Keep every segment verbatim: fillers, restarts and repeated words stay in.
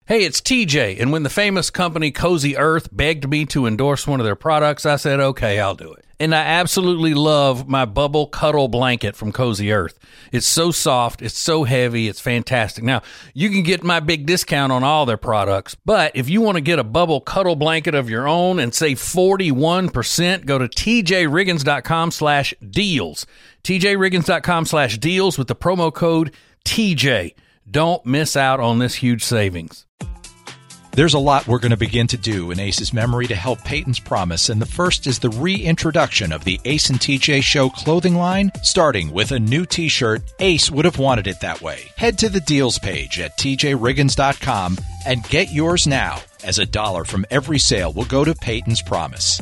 Hey, it's T J, and when the famous company Cozy Earth begged me to endorse one of their products, I said, okay, I'll do it. And I absolutely love my Bubble Cuddle Blanket from Cozy Earth. It's so soft, it's so heavy, it's fantastic. Now, you can get my big discount on all their products, but if you want to get a Bubble Cuddle Blanket of your own and save forty-one percent, go to tjriggins.com slash deals. tjriggins.com slash deals with the promo code T J. Don't miss out on this huge savings. There's a lot we're going to begin to do in Ace's memory to help Peyton's promise, and the first is the reintroduction of the Ace and T J Show clothing line, starting with a new t-shirt. Ace would have wanted it that way. Head to the deals page at t j riggins dot com and get yours now, as a dollar from every sale will go to Peyton's promise.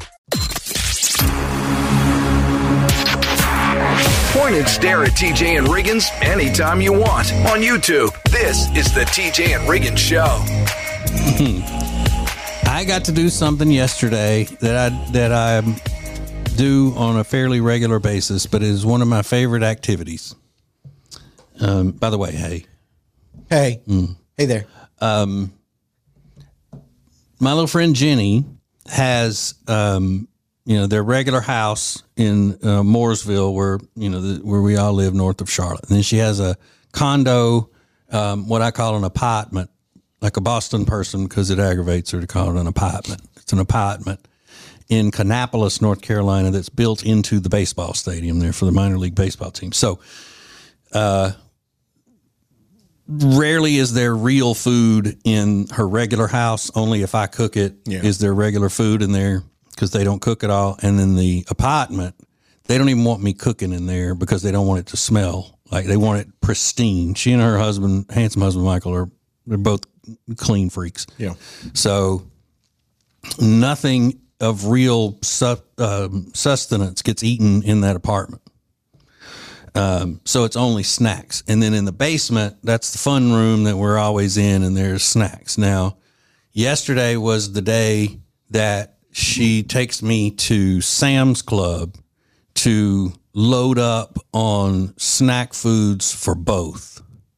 Point and stare at T J and Riggins anytime you want on YouTube. This is the T J and Riggins Show. I got to do something yesterday that I that I do on a fairly regular basis, but it is one of my favorite activities. Um, by the way, hey, hey, mm. hey there. Um, my little friend Jenny has, um, you know, their regular house in uh, Mooresville, where you know the, where we all live north of Charlotte, and then she has a condo, um, what I call an apartment. Like a Boston person, because it aggravates her to call it an apartment. It's an apartment in Kannapolis, North Carolina, that's built into the baseball stadium there for the minor league baseball team. So, uh, rarely is there real food in her regular house. Only if I cook it yeah. is there regular food in there, because they don't cook it all. And in the apartment, they don't even want me cooking in there because they don't want it to smell. Like, they want it pristine. She and her husband, handsome husband Michael, are they're both clean freaks. Yeah. So nothing of real su- um, sustenance gets eaten in that apartment. Um, so it's only snacks. And then in the basement, that's the fun room that we're always in, and there's snacks. Now, yesterday was the day that she takes me to Sam's Club to load up on snack foods for both.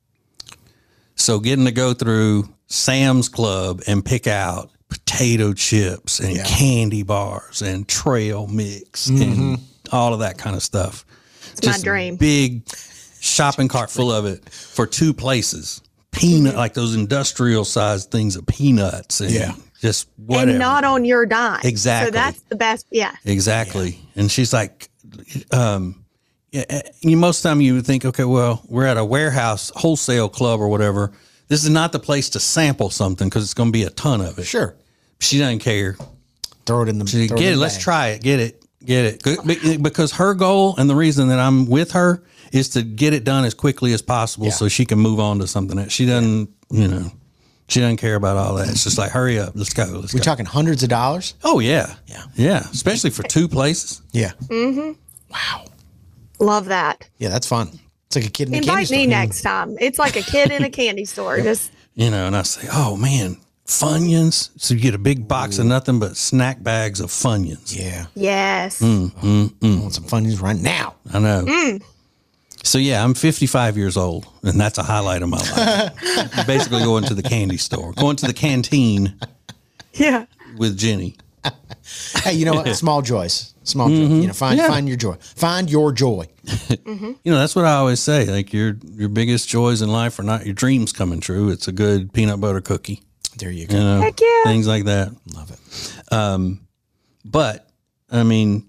So getting to go through Sam's Club and pick out potato chips and yeah. candy bars and trail mix mm-hmm. and all of that kind of stuff. It's Just my dream. Big shopping cart full of it for two places. Peanut, like those industrial sized things of peanuts and yeah. just whatever. And not on your dime. Exactly. So that's the best. Yeah. Exactly. Yeah. And she's like, um, yeah, you, most of the time you would think, okay, well, we're at a warehouse wholesale club or whatever. This is not the place to sample something because it's going to be a ton of it. Sure. She doesn't care. Throw it in the she, throw Get it. it. Let's try it. Get it. Get it. Because her goal and the reason that I'm with her is to get it done as quickly as possible yeah. so she can move on to something else. She doesn't, yeah. you know, she doesn't care about all that. It's just like, hurry up. Let's go. Let's We're go. talking hundreds of dollars? Oh, yeah. Yeah. Yeah. Especially for two places. Yeah. Mm-hmm. Wow. Love that. Yeah, that's fun. It's like a kid in a Invite candy store. me next time. It's like a kid in a candy store. Just You know, and I say, oh, man, Funyuns. So you get a big box Ooh. of nothing but snack bags of Funyuns. Yeah. Yes. Mm, mm, mm. I want some Funyuns right now. I know. Mm. So, yeah, I'm fifty-five years old, and that's a highlight of my life. Basically going to the candy store, going to the canteen yeah. with Jenny. Hey, you know what? Small joys. Small joy. Mm-hmm. You know, find yeah. find your joy. Find your joy. Mm-hmm. You know, that's what I always say. Like, your your biggest joys in life are not your dreams coming true. It's a good peanut butter cookie. There you go. You know, Heck yeah. Things like that. Love it. Um, but, I mean,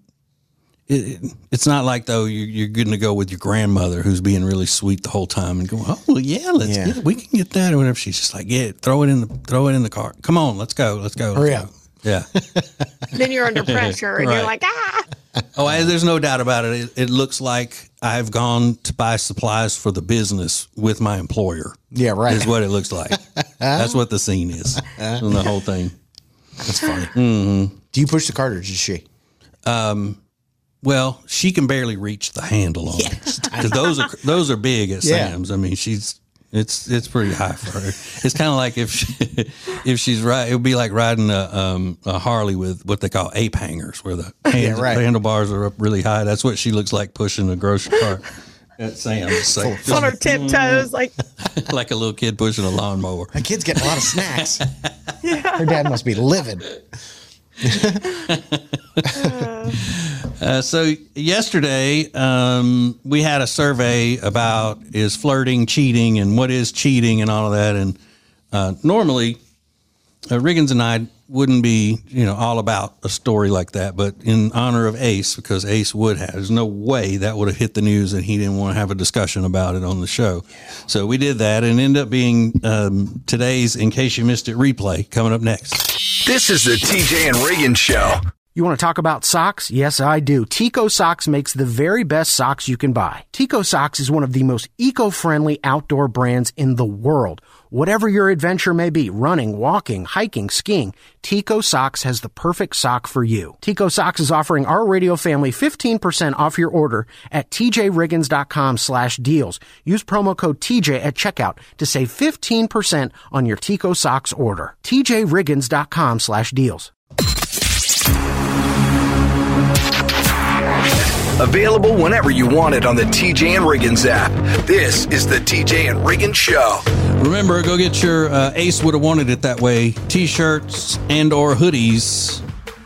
it, it, it's not like, though, you're, you're going to go with your grandmother who's being really sweet the whole time and go, oh, well, yeah, let's Yeah. get it. We can get that or whatever. She's just like, yeah, throw it in the throw it in the cart. Come on, let's go. Let's go. Let's Hurry go. up. Yeah. Then you're under pressure and Right. you're like, ah. Oh, I, there's no doubt about it. it. It looks like I've gone to buy supplies for the business with my employer. Yeah, right. Is what it looks like. That's what the scene is in the whole thing. That's funny. Mm-hmm. Do you push the cart or does she? Um, well, she can barely reach the handle on it because those are those are big at Yeah. Sam's. I mean, she's it's it's pretty high for her. It's kind of like if she, if she's right, it would be like riding a um a Harley with what they call ape hangers, where the, hands, Yeah, right. the handlebars are up really high. That's what she looks like pushing a grocery cart. at Sam's. Like, On her tiptoes, like like a little kid pushing a lawnmower. My kid's getting a lot of snacks. Her dad must be livid. Uh, so yesterday, um, we had a survey about is flirting cheating and what is cheating and all of that. And uh, normally, uh, Riggins and I wouldn't be, you know, all about a story like that. But in honor of Ace, because Ace would have, there's no way that would have hit the news and he didn't want to have a discussion about it on the show. Yeah. So we did that and ended up being um, today's In Case You Missed It replay coming up next. This is the T J and Riggins Show. You want to talk about socks? Yes, I do. Tico Socks makes the very best socks you can buy. Tico Socks is one of the most eco-friendly outdoor brands in the world. Whatever your adventure may be, running, walking, hiking, skiing, Tico Socks has the perfect sock for you. Tico Socks is offering our radio family fifteen percent off your order at tjriggins.com slash deals. Use promo code T J at checkout to save fifteen percent on your Tico Socks order. tjriggins.com slash deals. Available whenever you want it on the T J and Riggins app. This is the T J and Riggins Show. Remember, go get your uh, Ace Would Have Wanted It That Way t-shirts and or hoodies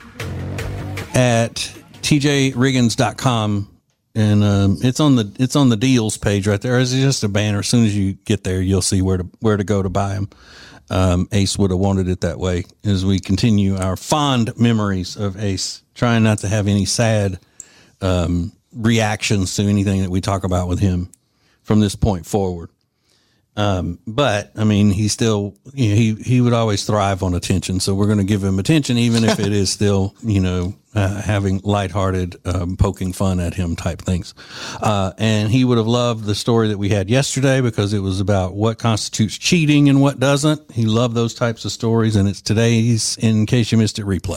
at t j riggins dot com. And um, it's on the it's on the deals page right there. It's just a banner. As soon as you get there, you'll see where to where to go to buy them. Um, Ace Would Have Wanted It That Way as we continue our fond memories of Ace, trying not to have any sad um, reactions to anything that we talk about with him from this point forward. Um, but I mean, he still, you know, he, he would always thrive on attention. So we're going to give him attention, even if it is still, you know, uh, having lighthearted, um, poking fun at him type things. Uh, and he would have loved the story that we had yesterday because it was about what constitutes cheating and what doesn't. He loved those types of stories. And it's today's In Case You Missed It replay.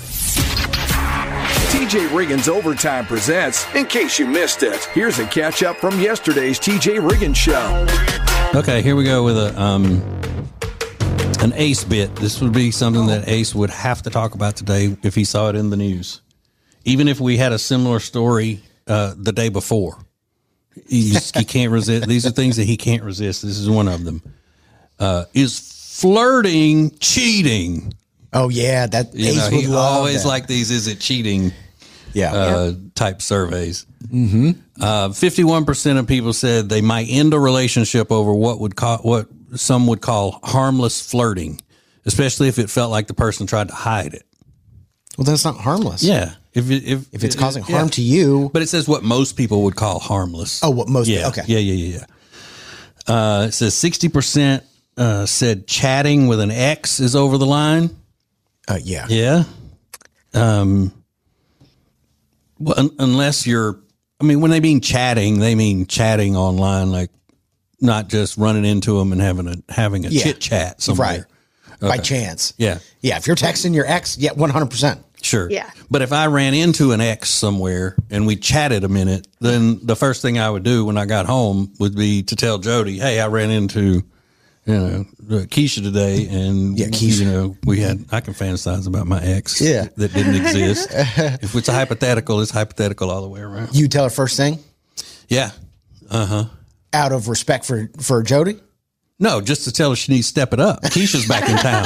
T J Riggins Overtime presents In Case You Missed It. Here's a catch up from yesterday's T J Riggins Show. Okay, here we go with a um, an Ace bit. This would be something that Ace would have to talk about today if he saw it in the news. Even if we had a similar story uh, the day before. He, just, he can't resist. These are things that he can't resist. This is one of them. Uh, is flirting cheating? Oh, yeah. That You Ace know, would he love always that. like these, is it cheating? Yeah. Uh, type surveys. Mm-hmm. Uh, fifty-one percent of people said they might end a relationship over what would call, what some would call harmless flirting, especially if it felt like the person tried to hide it. Well, that's not harmless. Yeah. If it, if, If it's it- causing yeah. harm to you. But it says what most people would call harmless. Oh, what most yeah. Okay. Yeah, yeah, yeah, yeah. Uh, it says sixty percent uh, said chatting with an ex is over the line. Uh, yeah. Yeah. Um, well, un- unless you're, I mean, when they mean chatting, they mean chatting online, like not just running into them and having a, having a Yeah. chit chat somewhere. Right. By chance. Yeah. Yeah. If you're texting your ex, yeah, one hundred percent. Sure. Yeah. But if I ran into an ex somewhere and we chatted a minute, then the first thing I would do when I got home would be to tell Jody, hey, I ran into, you know, Keisha today, and Yeah, Keisha. you know, we had, I can fantasize about my ex Yeah. that didn't exist. If it's a hypothetical, it's hypothetical all the way around. You tell her first thing Yeah. Uh-huh. out of respect for, for Jody? No, just to tell her she needs to step it up. Keisha's back in town.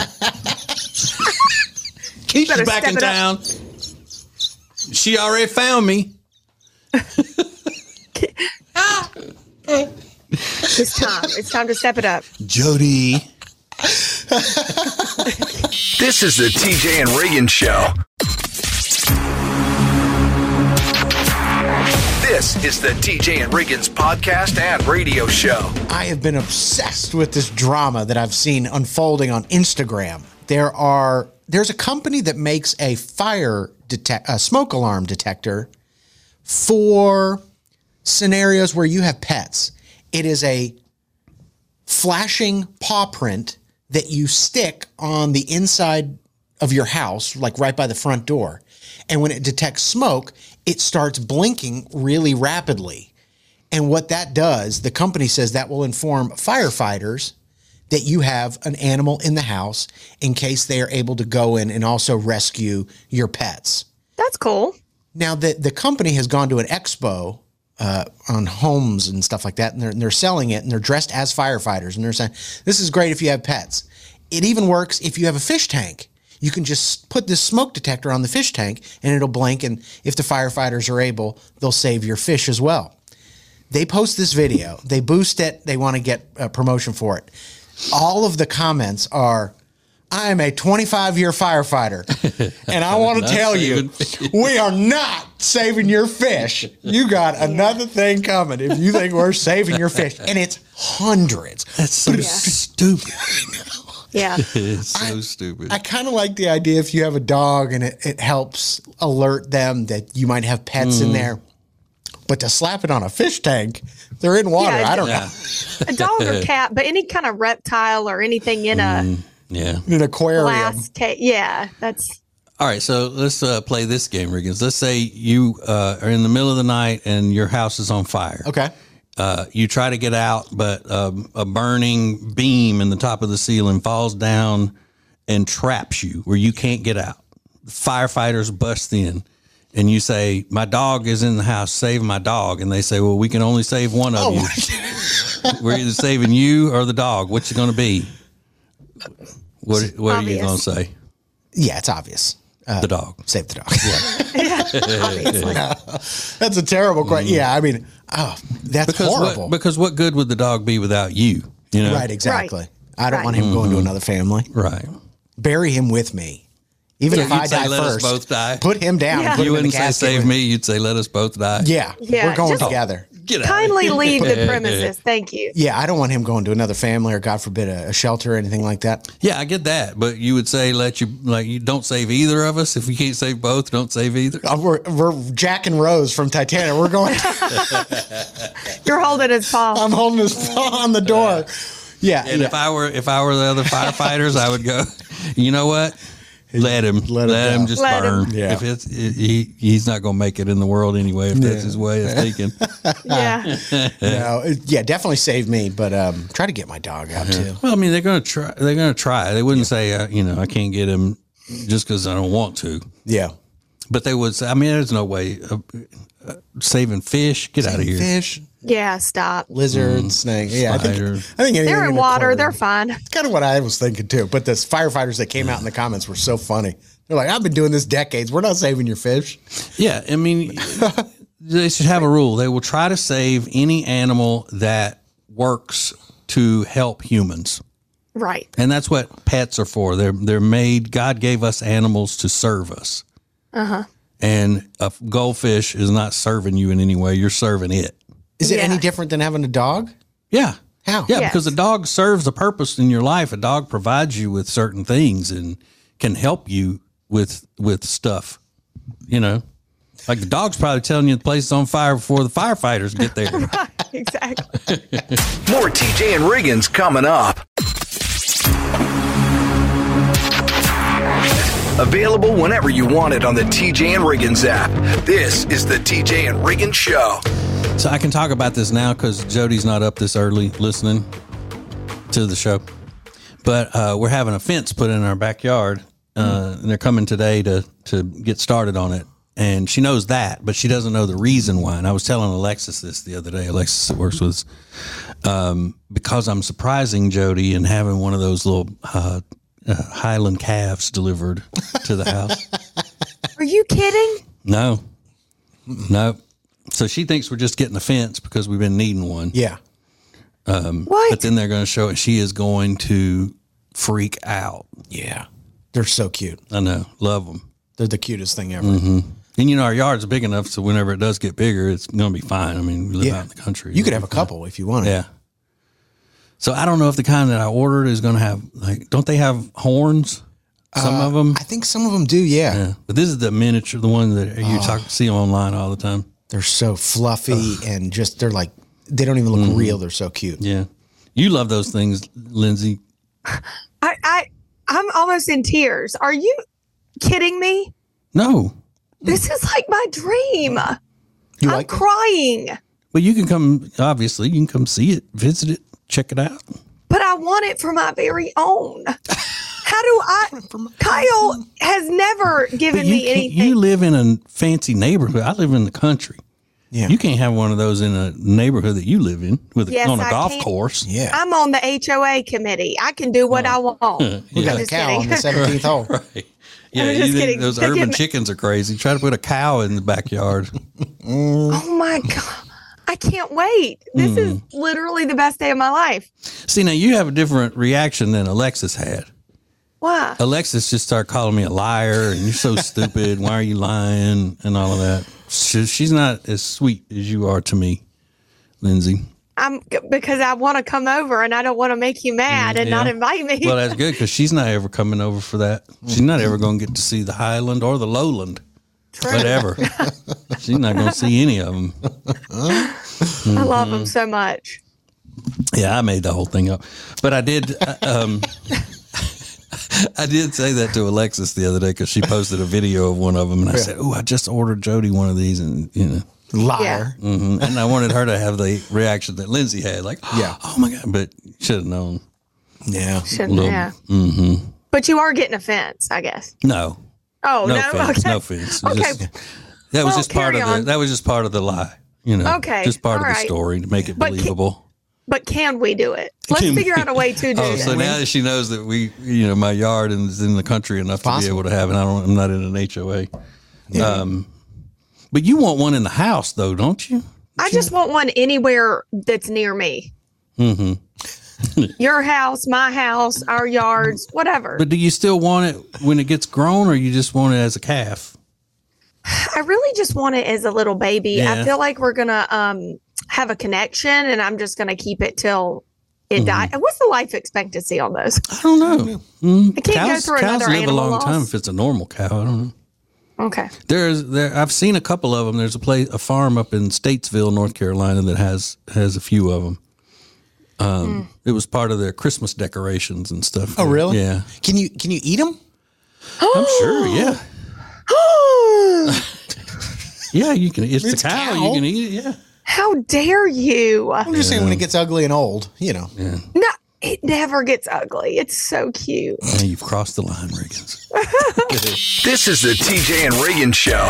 Keisha's Better back step in it up. town. She already found me. It's time. It's time to step it up. Jody. This is the T J and Riggins Show. This is the T J and Riggins podcast and radio show. I have been obsessed with this drama that I've seen unfolding on Instagram. There are there's a company that makes a fire detect a smoke alarm detector for scenarios where you have pets. It is a flashing paw print that you stick on the inside of your house, like right by the front door. And when it detects smoke, it starts blinking really rapidly. And what that does, the company says that will inform firefighters that you have an animal in the house in case they are able to go in and also rescue your pets. That's cool. Now, the, the company has gone to an expo uh, on homes and stuff like that, and they're, and they're selling it, and they're dressed as firefighters, and they're saying, this is great if you have pets. It even works if you have a fish tank. You can just put this smoke detector on the fish tank, and it'll blink, and if the firefighters are able, they'll save your fish as well. They post this video. They boost it. They want to get a promotion for it. All of the comments are, I am a twenty-five-year firefighter, and I want to tell you, we are not saving your fish. You got another thing coming if you think we're saving your fish. And it's hundreds. That's so Yeah. stupid. Yeah. It's so I- stupid. I kind of like the idea if you have a dog and it, it helps alert them that you might have pets in there. But to slap it on a fish tank, they're in water. Yeah, I don't yeah. know. A dog or cat, but any kind of reptile or anything in a Yeah. In an aquarium. glass case. Yeah, that's All right, so let's uh, play this game, Riggins. Let's say you uh, are in the middle of the night and your house is on fire. Okay. Uh, you try to get out, but um, a burning beam in the top of the ceiling falls down and traps you where you can't get out. Firefighters bust in, and you say, my dog is in the house, save my dog. And they say, well, we can only save one of Oh, you. We're either saving you or the dog. What's it going to be? What, what are you going Obvious. to say? Yeah, it's obvious. Uh, The dog. Save the dog. obviously. That's a terrible question. Yeah, I mean, oh, that's Because horrible. what, because what good would the dog be without you? You know? right, exactly. Right. I don't Right. want him going to another family. Right. Bury him with me. Even if You'd I say, die "Let us first, both die." put him down. Yeah. Put You him in the wouldn't say casket save with- me. You'd say let us both die. Yeah, Yeah, we're going just- together. Get out. Kindly leave the premises. Thank you. Yeah, I don't want him going to another family or, God forbid, a, a shelter or anything like that. Yeah, I get that, but you would say let you like you don't save either of us. If we can't save both, don't save either. Uh, We're, we're Jack and Rose from Titanic. We're going. You're holding his paw. I'm holding his paw on the door. Yeah, And yeah. if I were if I were the other firefighters, I would go. You know what? Let him. Let Let, him him go. just Let him. burn. Yeah. If it's it, he he's not going to make it in the world anyway. If that's his way of thinking. Yeah. no, it- yeah, definitely save me, but um, try to get my dog out too. Well, I mean, they're going to try. They're going to try. They wouldn't say, uh, you know, I can't get him just because I don't want to. Yeah, But they would say, I mean, there's no way of uh, saving fish. Get out of here. fish, Yeah. Stop. lizards, snakes. Yeah, I think, spider. I think anything They're in the water. aquarium. They're fine. That's kind of what I was thinking too. But the firefighters that came out in the comments were so funny. They're like, I've been doing this decades. We're not saving your fish. Yeah, I mean, they should have a rule. They will try to save any animal that works to help humans. Right. And that's what pets are for. They're they're made. God gave us animals to serve us. Uh huh. And a goldfish is not serving you in any way. You're serving it. Is it Yeah. any different than having a dog? Yeah. How? Yeah, Yes. because a dog serves a purpose in your life. A dog provides you with certain things and can help you with with stuff. You know, like the dog's probably telling you the place is on fire before the firefighters get there. Exactly. More T J and Riggins coming up. Available whenever you want it on the T J and Riggins app. This is the T J and Riggins Show. So I can talk about this now because Jody's not up this early listening to the show. But uh, we're having a fence put in our backyard, uh, and they're coming today to to get started on it. And she knows that, but she doesn't know the reason why. And I was telling Alexis this the other day. Alexis that works with us, um, because I'm surprising Jody and having one of those little uh, uh, Highland calves delivered to the house. Are you kidding? No, no. So she thinks we're just getting a fence because we've been needing one. Yeah. What? But then they're going to show it. She is going to freak out. Yeah. They're so cute. I know. Love them. They're the cutest thing ever. And, you know, our yard's big enough so whenever it does get bigger, it's going to be fine. I mean, we live Yeah. out in the country. You could have a couple if you wanted. Yeah. So I don't know if the kind that I ordered is going to have, like, don't they have horns? Some of them? I think some of them do, yeah. Yeah. But this is the miniature, the one that you talk, see them online all the time. They're so fluffy and just, they're like, they don't even look real. They're so cute. Yeah. You love those things, Lindsay. I, I, I'm almost in tears. Are you kidding me? No. This is like my dream. You I'm like them? crying, But you can come, obviously, you can come see it, visit it, check it out. but I want it for my very own. How do I? Kyle has never given But you, me can't- anything. you live in a fancy neighborhood. I live in the country. Yeah. You can't have one of those in a neighborhood that you live in with Yes, on a I golf can't. course. Yeah. I'm on the H O A committee. I can do what I want. We got I'm a just cow kidding. on the seventeenth hole. Right. Yeah, I'm you just think kidding. those They urban get- chickens are crazy. Try to put a cow in the backyard. Oh my God. I can't wait. This Hmm. is literally the best day of my life. See, now you have a different reaction than Alexis had. Why? Alexis just started calling me a liar and you're so stupid. Why are you lying and all of that. She, she's not as sweet as you are to me, Lindsay. I'm because I want to come over and I don't want to make you mad and not yeah. invite me. Well, that's good because she's not ever coming over for that. She's not ever going to get to see the Highland or the Lowland. True. Whatever. She's not going to see any of them. I love them so much. Yeah, I made the whole thing up. But I did uh, um, I did say that to Alexis the other day because she posted a video of one of them. And I said, oh, I just ordered Jody one of these. And, you know. Liar. Mhm. And I wanted her to have the reaction that Lindsay had, like, Yeah. oh my God, but should have known. Yeah. Shouldn't Little- yeah. But you are getting offense, I guess. No, Oh no, no. offense, Okay. no offense. It Okay. just- that was Well, just part carry of the on. that was just part of the lie, you know. Okay, just part all of the right. story to make it But can- believable. But can we do it? Let's Can we- figure out a way to do Oh, that. so now that she knows that we, you know, my yard is in the country enough to be Possible. able to have it. I don't. I'm not in an H O A. Um, but you want one in the house, though, don't you? I just want one anywhere that's near me. Mm-hmm. Your house, my house, our yards, whatever. But do you still want it when it gets grown, or you just want it as a calf? I really just want it as a little baby. Yeah. I feel like we're gonna um have a connection, and I'm just gonna keep it till it Mm-hmm. dies. What's the life expectancy on those? I don't know. Mm, I can't go through cows another live a animal long loss. time if it's a normal cow. I don't know. Okay. There's there. I've seen a couple of them. There's a place, a farm up in Statesville, North Carolina, that has has a few of them. Um, It was part of their Christmas decorations and stuff. Oh, really? Yeah, Can you can you eat them? I'm sure. Yeah, yeah. You can. It's, It's the a cow. cow. You can eat it. Yeah. How dare you? I'm just saying when it gets ugly and old, you know. No, it never gets ugly. It's so cute. Now you've crossed the line, Riggins. This is the T J and Reagan Show.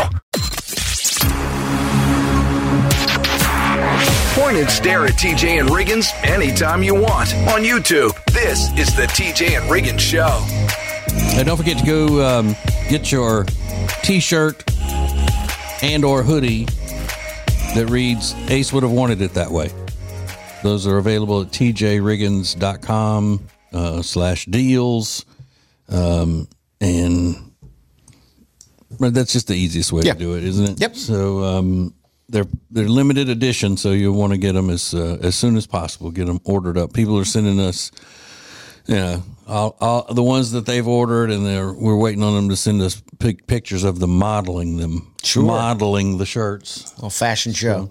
Point and stare at T J and Riggins anytime you want on YouTube. This is the T J and Riggins Show. And don't forget to go um, get your T-shirt and or hoodie that reads Ace would have wanted it that way. Those are available at t j riggins dot com uh, slash deals. Um, and but that's just the easiest way Yeah. to do it, isn't it? Yep. So um, they're they're limited edition, so you'll want to get them as uh, as soon as possible. Get them ordered up. People are sending us, you know, all, all the ones that they've ordered, and they're we're waiting on them to send us pic- pictures of them modeling them, Sure. modeling the shirts. Little fashion show.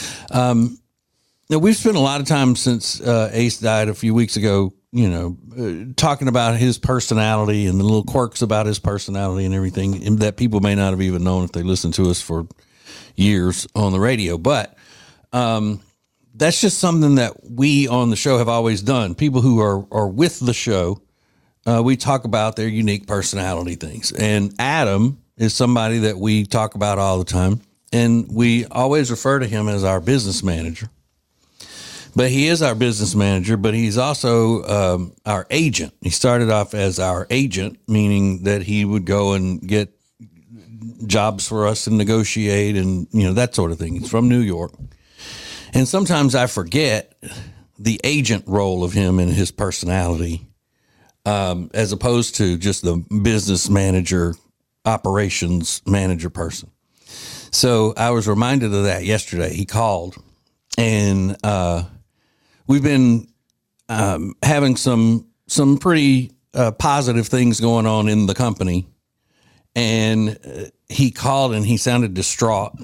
Now, we've spent a lot of time since uh, Ace died a few weeks ago, you know, uh, talking about his personality and the little quirks about his personality and everything and that people may not have even known if they listened to us for years on the radio. But um, that's just something that we on the show have always done. People who are, are with the show, uh, we talk about their unique personality things. And Adam is somebody that we talk about all the time. And we always refer to him as our business manager. But he is our business manager, but he's also um, our agent. He started off as our agent, meaning that he would go and get jobs for us and negotiate and, you know, that sort of thing. He's from New York. And sometimes I forget the agent role of him and his personality um, as opposed to just the business manager, operations manager person. So I was reminded of that yesterday. He called and uh, we've been um, having some some pretty uh, positive things going on in the company. And uh, he called and he sounded distraught.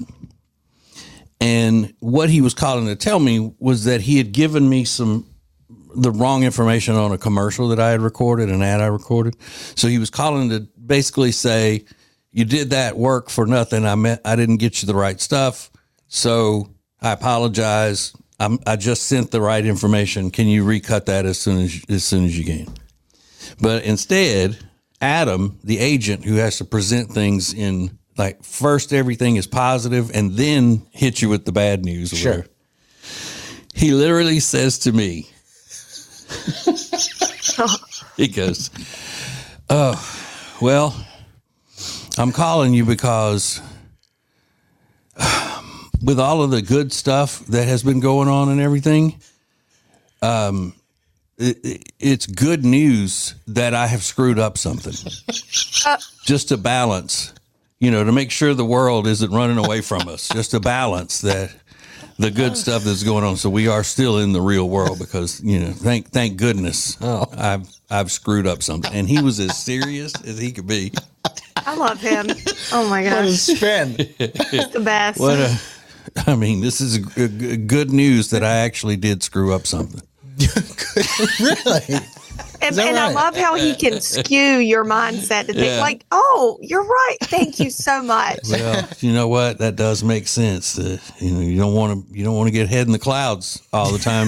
And what he was calling to tell me was that he had given me some the wrong information on a commercial that I had recorded, an ad I recorded. So he was calling to basically say, you did that work for nothing. I meant I didn't get you the right stuff. So I apologize. I'm, I just sent the right information. Can you recut that as soon as as soon as you can? But instead, Adam, the agent who has to present things in Like first everything is positive and then hit you with the bad news. Or Sure. whatever. He literally says to me, he goes, oh, well, I'm calling you because with all of the good stuff that has been going on and everything, um, it, it, it's good news that I have screwed up something uh, just to balance, you know, to make sure the world isn't running away from us, just to balance that the good stuff that's going on. So we are still in the real world because, you know, thank, thank goodness oh. I've, I've screwed up something. And he was as serious as he could be. I love him. Oh my gosh. What a spin. He's the best. What a, I mean, this is a, a, a good news that I actually did screw up something. Really? And, and right? I love how he can skew your mindset to think Yeah. like, oh, you're right. Thank you so much. Well, you know what? That does make sense. Uh, you know, you don't want to, you don't want to get head in the clouds all the time.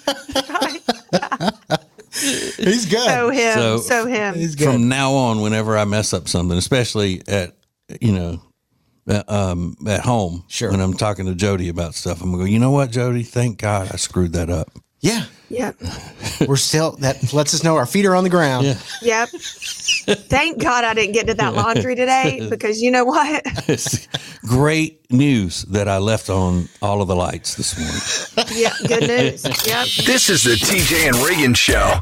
He's good. So him. So, So, him. He's good. From now on, whenever I mess up something, especially at, you know, uh, um, at home, Sure. when I'm talking to Jody about stuff, I'm going to go, you know what, Jody? Thank God I screwed that up. Yeah. Yep. We're still, that lets us know our feet are on the ground. Yeah. Yep. Thank God I didn't get to that laundry today because you know what? It's great news that I left on all of the lights this morning. Yeah, good news. Yep. This is the T J and Reagan Show.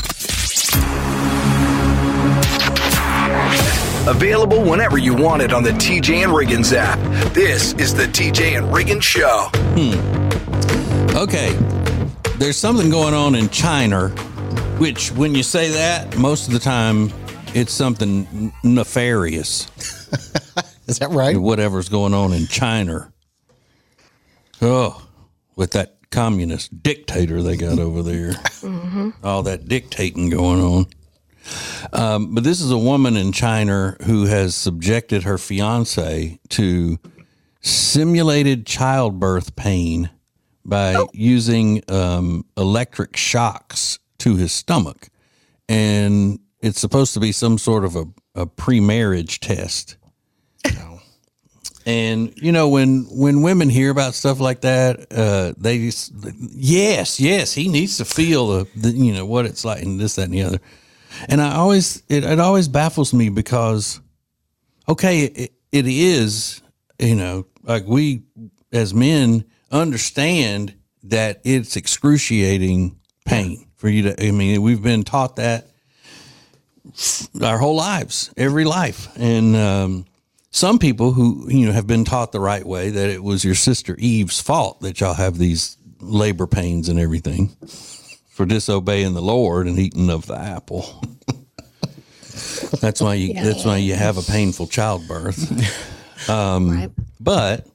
Available whenever you want it on the T J and Reagan's app. This is the T J and Reagan Show. Hmm. Okay. There's something going on in China, which when you say that, most of the time it's something nefarious. Is that right? Whatever's going on in China. Oh, with that communist dictator they got over there. Mm-hmm. All that dictating going on. Um, but this is a woman in China who has subjected her fiance to simulated childbirth pain by oh. using um, electric shocks to his stomach. And it's supposed to be some sort of a, a pre-marriage test. Oh. And, you know, when, when women hear about stuff like that, uh, they just, yes, yes, he needs to feel the, the, you know, what it's like and this, that, and the other. And I always, it, it always baffles me because, okay, it, it is, you know, like we as men understand that it's excruciating pain for you to, I mean, we've been taught that our whole lives, every life. And um, some people who, you know, have been taught the right way that it was your sister Eve's fault that y'all have these labor pains and everything for disobeying the Lord and eating of the apple. That's why you, yeah. that's why you have a painful childbirth. Um, right. But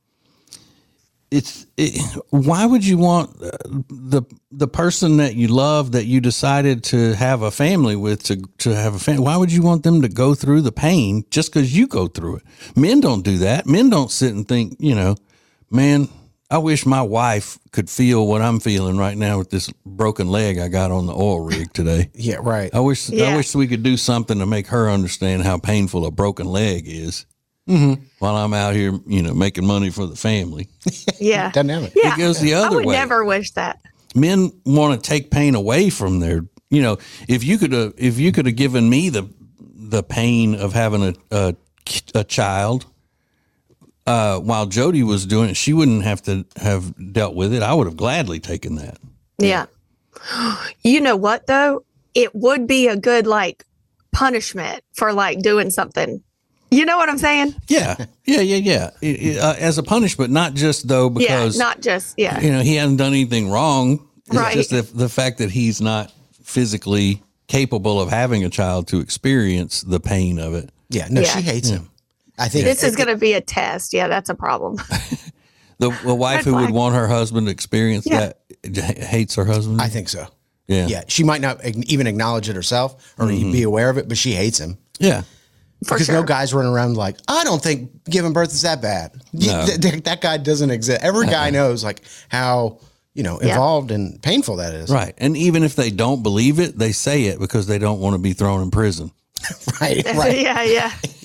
it's it, why would you want the the person that you love that you decided to have a family with to to have a family? Why would you want them to go through the pain just because you go through it? Men don't do that. Men don't sit and think, you know, man, I wish my wife could feel what I'm feeling right now with this broken leg I got on the oil rig today. Yeah, right. I wish yeah. I wish we could do something to make her understand how painful a broken leg is. Mm-hmm. While I'm out here, you know, making money for the family. Yeah. Dynamic. Yeah. It goes the other way. I would way. never wish that. Men want to take pain away from their, you know, if you could have, if you could have given me the, the pain of having a, a, a child, uh, while Jody was doing it, she wouldn't have to have dealt with it. I would have gladly taken that. Yeah. You know what though? It would be a good like punishment for like doing something. You know what I'm saying? Yeah, yeah, yeah, yeah. It, it, uh, as a punishment, not just though because yeah, not just yeah. You know, he hasn't done anything wrong. It's right. just the, the fact that he's not physically capable of having a child to experience the pain of it. Yeah, no, yeah. she hates yeah. him. I think this it, is going to be a test. Yeah, that's a problem. the, the wife who would want her husband to experience yeah. that hates her husband. I think so. Yeah, yeah. She might not even acknowledge it herself or mm-hmm. be aware of it, but she hates him. Yeah. For because sure. no guy's running around like, I don't think giving birth is that bad. No. That, that guy doesn't exist. Every guy knows like how, you know, involved yeah. and painful that is. Right. And even if they don't believe it, they say it because they don't want to be thrown in prison. right. Right. yeah. Yeah.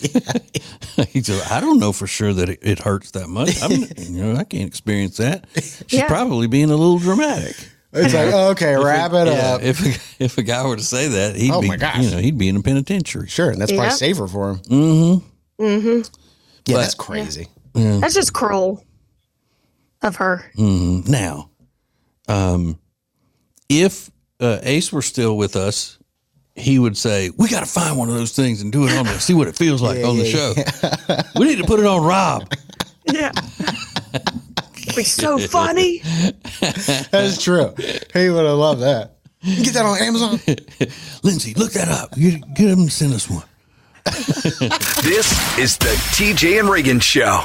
He said, I don't know for sure that it, it hurts that much. I'm, you know, I can't experience that. She's Yeah. probably being a little dramatic. It's like, okay, wrap it Yeah, up. if a, if a guy were to say that, he'd Oh be, my gosh. you know, he'd be in a penitentiary. Sure, and that's probably Yeah. safer for him. Mm-hmm. Mm-hmm. Yeah, But- that's crazy. That's just cruel of her. Mm, now, um, if uh, Ace were still with us, he would say, "We got to find one of those things and do it on there. See what it feels like Yeah, on the yeah, show. We need to put it on Rob." Yeah. It'd be so funny. That's true. He would have loved that. You can get that on Amazon. Lindsay, look that up. Get, get him to send us one. This is the T J and Reagan Show.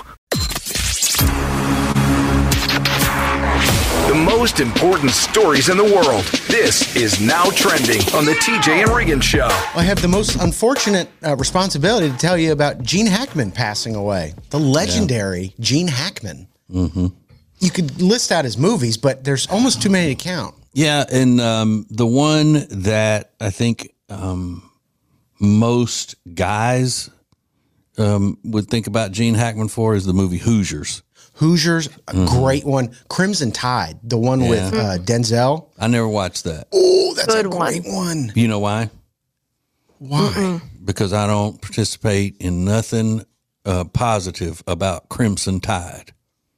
The most important stories in the world. This is Now Trending on the T J and Reagan Show. I have the most unfortunate uh, responsibility to tell you about Gene Hackman passing away. The legendary Gene Hackman. Mm-hmm. You could list out his movies, but there's almost too many to count. Yeah, and um, the one that I think um, most guys um, would think about Gene Hackman for is the movie Hoosiers. Hoosiers, a great one. Crimson Tide, the one with uh, Denzel. I never watched that. Oh, that's Good a great one. You know why? Why? Because I don't participate in nothing uh, positive about Crimson Tide.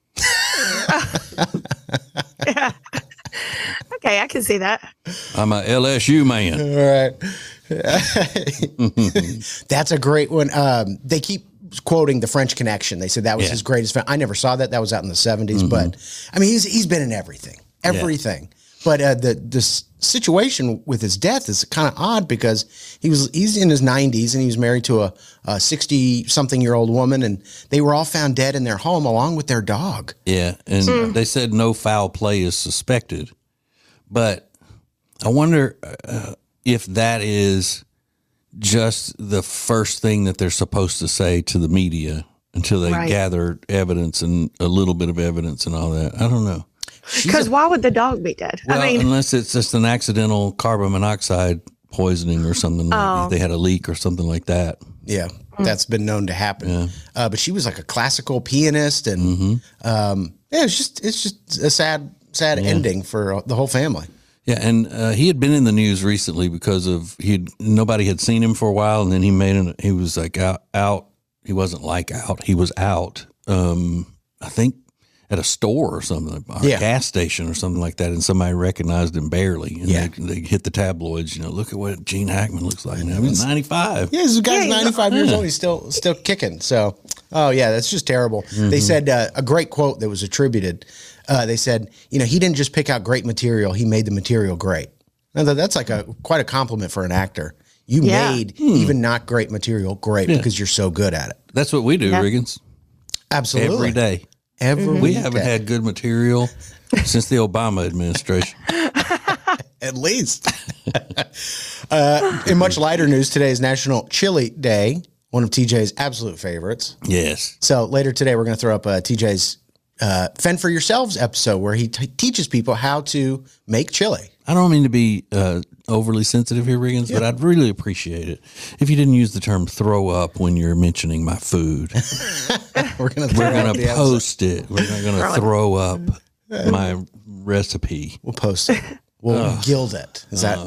Okay, I can see that. I'm a L S U man. All right. That's a great one. Um, they keep quoting The French Connection. They said that was Yeah. his greatest film. I never saw that. That was out in the seventies. But, I mean, he's he's been in everything. Everything. But uh, the the s- situation with his death is kind of odd because he was he's in his nineties and he was married to a sixty-something-year-old woman, and they were all found dead in their home along with their dog. Yeah, and they said no foul play is suspected. But I wonder uh, if that is just the first thing that they're supposed to say to the media until they Right. gather evidence and a little bit of evidence and all that. I don't know. Because why would the dog be dead? Well, I mean, unless it's just an accidental carbon monoxide poisoning or something. Oh. Like they had a leak or something like that. Yeah, that's been known to happen. Uh, but she was like a classical pianist, and um, yeah, it's just it's just a sad sad ending for the whole family. Yeah, and uh, he had been in the news recently because of he had, nobody had seen him for a while, and then he made an he was like out out. He wasn't like out. He was out. Um, I think at a store or something, or Yeah. a gas station or something like that, and somebody recognized him barely, and Yeah. they, they hit the tabloids. You know, look at what Gene Hackman looks like now. He's ninety-five. Yeah, this guy's Yeah, he's- ninety-five years old. He's still still kicking. So, oh yeah, that's just terrible. They said uh, a great quote that was attributed. Uh, they said, you know, he didn't just pick out great material; he made the material great. Now that, that's like a quite a compliment for an actor. You Yeah. made even not great material great because you're so good at it. That's what we do, Yeah. Riggins. Absolutely, Every day. Every We haven't day. had good material since the Obama administration. At least. uh, in much lighter news, today is National Chili Day, one of T J's absolute favorites. Yes. So later today, we're going to throw up uh, T J's uh, Fend for Yourselves episode where he t- teaches people how to make chili. I don't mean to be uh, overly sensitive here, Riggins, but I'd really appreciate it if you didn't use the term throw up when you're mentioning my food. We're going to We're going to post it. We're not going to throw up my recipe. We'll post it. We'll gild it. Is that?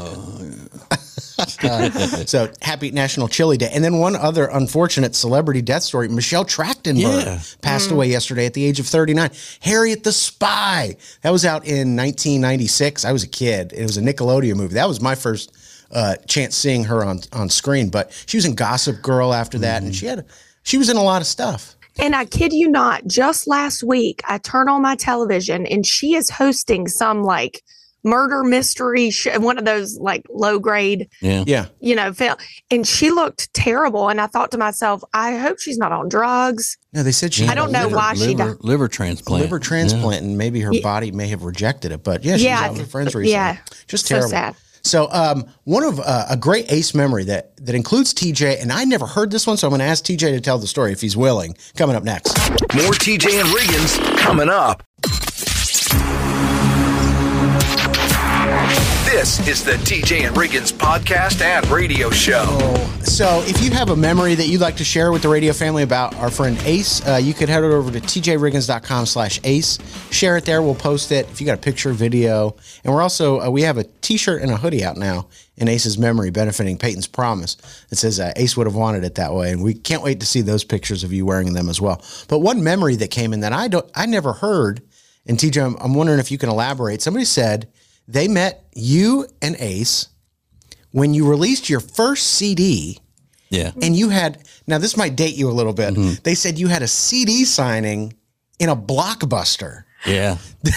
Uh, so happy National Chili Day. And then one other unfortunate celebrity death story. Michelle Trachtenberg Yeah. passed away yesterday at the age of thirty-nine. Harriet the Spy. That was out in nineteen ninety-six. I was a kid. It was a Nickelodeon movie. That was my first uh, chance seeing her on, on screen. But she was in Gossip Girl after that. And she had, she was in a lot of stuff. and I kid you not, just last week, I turned on my television and she is hosting some like murder mystery, sh- one of those like low grade, Yeah. Yeah. you know, film. And she looked terrible. And I thought to myself, I hope she's not on drugs. No, they said she I had don't a know liver, why she liver, died. liver transplant. liver transplant, and maybe her Yeah. body may have rejected it. But yeah, she Yeah, was out with her friends recently. yeah. Just So terrible. sad. So um, one of uh, a great Ace memory that that includes T J, and I never heard this one, so I'm going to ask T J to tell the story if he's willing. Coming up next. More T J and Riggins coming up. This is the T J and Riggins podcast and radio show. So if you have a memory that you'd like to share with the radio family about our friend Ace, uh, you could head over to t j riggins dot com slash ace. Share it there. We'll post it. If you got a picture, video. And we're also, uh, we have a t-shirt and a hoodie out now in Ace's memory benefiting Peyton's Promise. It says uh, Ace would have wanted it that way. And we can't wait to see those pictures of you wearing them as well. But one memory that came in that I don't, I never heard, and T J, I'm, I'm wondering if you can elaborate. Somebody said they met you and Ace when you released your first C D. Yeah. And you had, now this might date you a little bit. Mm-hmm. They said you had a C D signing in a Blockbuster. Yeah.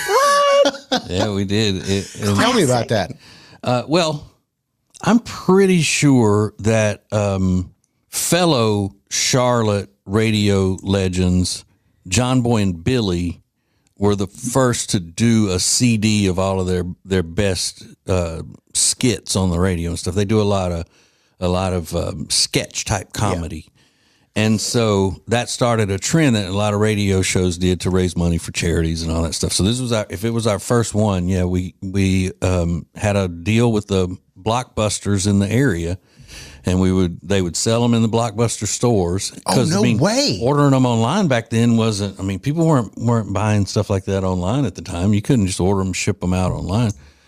What? Yeah, we did. It, it, Tell me about that. Uh, well, I'm pretty sure that um, fellow Charlotte radio legends, John Boy and Billy, were the first to do a C D of all of their their best uh, skits on the radio and stuff. They do a lot of a lot of um, sketch type comedy, yeah. And so that started a trend that a lot of radio shows did to raise money for charities and all that stuff. So this was our, if it was our first one, yeah, we we um, had a deal with the Blockbusters in the area. And we would, they would sell them in the Blockbuster stores. Oh, no I mean, way. Ordering them online back then wasn't, I mean, people weren't weren't buying stuff like that online at the time. You couldn't just order them, ship them out online.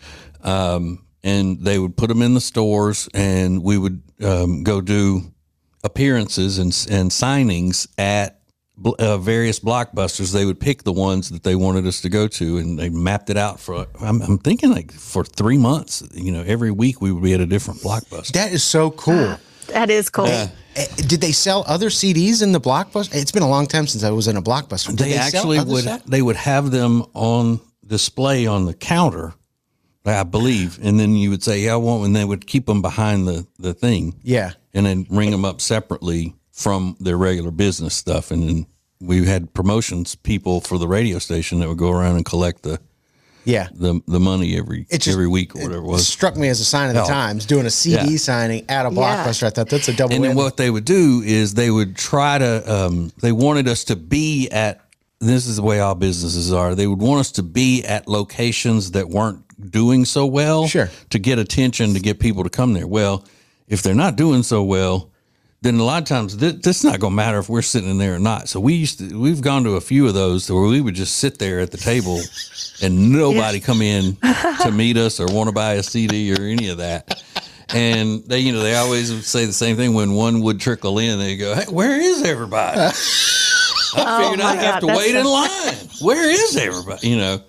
Um, and they would put them in the stores, and we would um, go do appearances and, and signings at uh, various Blockbusters. They would pick the ones that they wanted us to go to, and they mapped it out for, I'm, I'm thinking like for three months. You know, every week we would be at a different Blockbuster. That is so cool. That is cool. Uh, did they sell other C Ds in the Blockbuster? It's been a long time since I was in a Blockbuster. Did They, they actually sell other would, stuff? they would have them on display on the counter, I believe. And then you would say, yeah, I want, and they would keep them behind the, the thing. Yeah. And then ring them up separately from their regular business stuff. And then we had promotions people for the radio station that would go around and collect the Yeah. the the money every It just- every week or whatever it It was. struck me as a sign of the Oh. times, doing a C D Yeah. signing at a Yeah. Blockbuster. I thought that's a double And then win. what they would do is they would try to, um, they wanted us to be at, this is the way all businesses are, they would want us to be at locations that weren't doing so well Sure. to get attention, to get people to come there. Well, if they're not doing so well, then a lot of times this, this is not going to matter if we're sitting in there or not. So we used to, we've gone to a few of those where we would just sit there at the table and nobody come in to meet us or want to buy a C D or any of that. And they, you know, they always would say the same thing when one would trickle in. They go, "Hey, where is everybody? I figured my I'd have God, to that's wait so- in line. Where is everybody?" You know,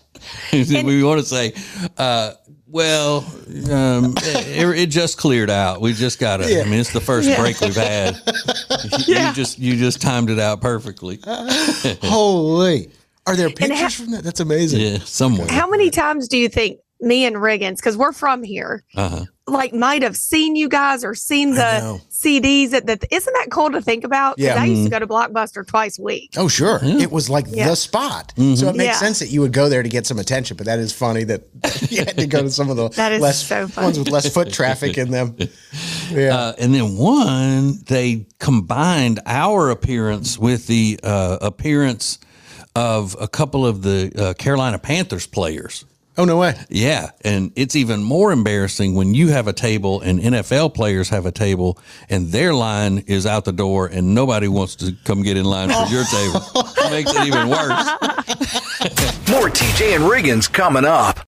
we want to say, uh, well, um, it, it just cleared out. We just got to, I mean, it's the first Yeah. break we've had. Yeah. You just, you just timed it out perfectly. Holy. Are there pictures ha- from that? That's amazing. Yeah, somewhere. How many times do you think me and Riggins, because we're from here, Uh-huh. like might have seen you guys or seen the know. C Ds? That, that isn't that cool to think about? 'Cause Yeah. I used to go to Blockbuster twice a week. Oh, sure. It was like Yeah. the spot. So it makes Yeah. sense that you would go there to get some attention, but that is funny that you had to go to some of the That is less, so funny. ones with less foot traffic in them. Yeah. Uh, and then one, they combined our appearance with the uh, appearance of a couple of the uh, Carolina Panthers players. oh, no way. Yeah, and it's even more embarrassing when you have a table and N F L players have a table and their line is out the door and nobody wants to come get in line for your table. It makes it even worse. More T J and Riggins coming up.